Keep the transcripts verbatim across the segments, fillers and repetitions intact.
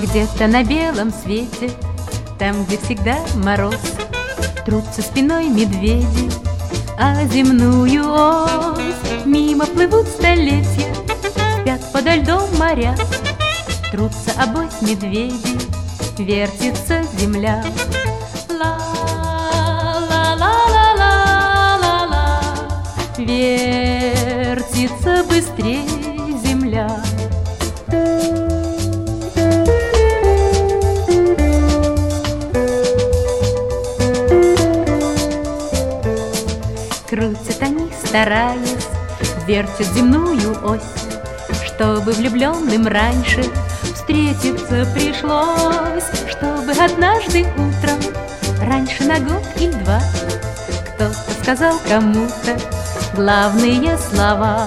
Где-то на белом свете, там, где всегда мороз, трутся спиной медведи, а земную ось мимо плывут столетия, спят подо льдом моря, трутся обось медведи, вертится земля. Ла-ла-ла-ла-ла-ла, вертится быстрей земля. Крутят они, стараясь, вертят земную ось, чтобы влюбленным раньше встретиться пришлось, чтобы однажды утром, раньше на год или два, кто-то сказал кому-то главные слова.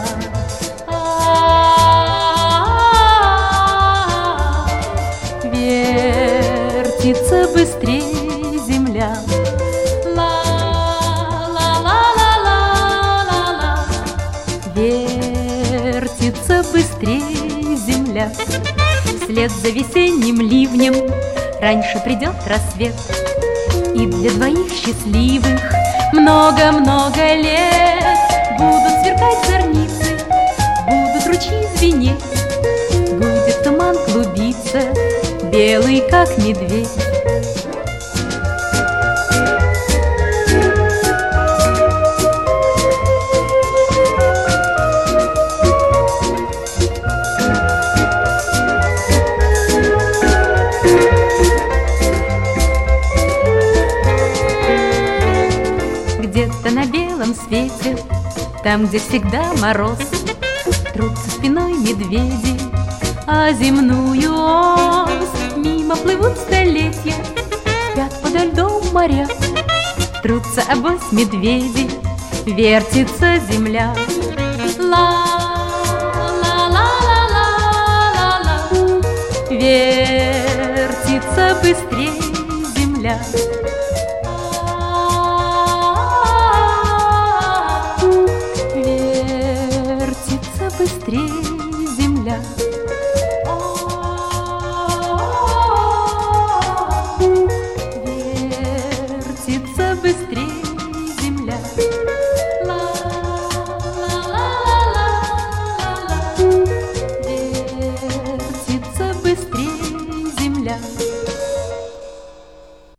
Вертится быстрее земля. Вертится быстрее земля. Вслед за весенним ливнем раньше придет рассвет, и для двоих счастливых много-много лет будут сверкать зорницы, будут ручьи звенеть, будет туман клубиться, белый как медведь. Где-то на белом свете, там, где всегда мороз, трутся спиной медведи, а земную ось мимо плывут столетия, спят подо льдом моря, трутся обось медведи, вертится земля. Ла-ла-ла-ла-ла-ла, вертится быстрее земля. Быстрее